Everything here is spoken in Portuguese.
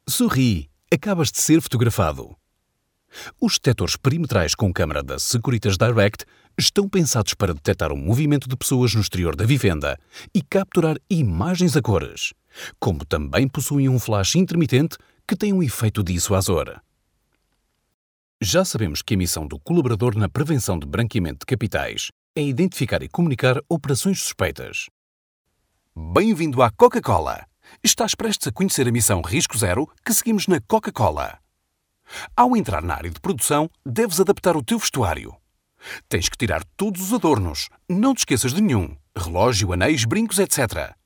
Sorri, acabas de ser fotografado. Os detectores perimetrais com câmara da Securitas Direct estão pensados para detectar o movimento de pessoas no exterior da vivenda e capturar imagens a cores, como também possuem um flash intermitente que tem um efeito dissuasor. Já sabemos que a missão do colaborador na prevenção de branqueamento de capitais é identificar e comunicar operações suspeitas. Bem-vindo à Coca-Cola! Estás prestes a conhecer a missão Risco Zero que seguimos na Coca-Cola. Ao entrar na área de produção, deves adaptar o teu vestuário. Tens que tirar todos os adornos, não te esqueças de nenhum, relógio, anéis, brincos, etc.